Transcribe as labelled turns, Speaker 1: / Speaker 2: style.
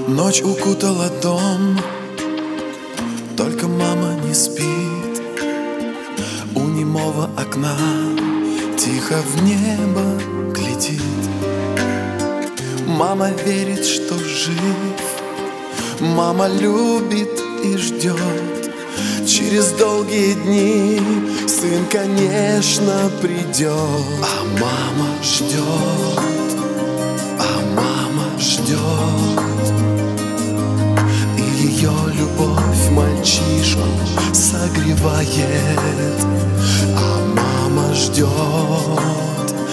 Speaker 1: Ночь укутала дом, только мама не спит. У немого окна тихо в небо глядит. Мама верит, что жив, мама любит и ждет. Через долгие дни сын, конечно, придет. А мама ждет, а мама ждет.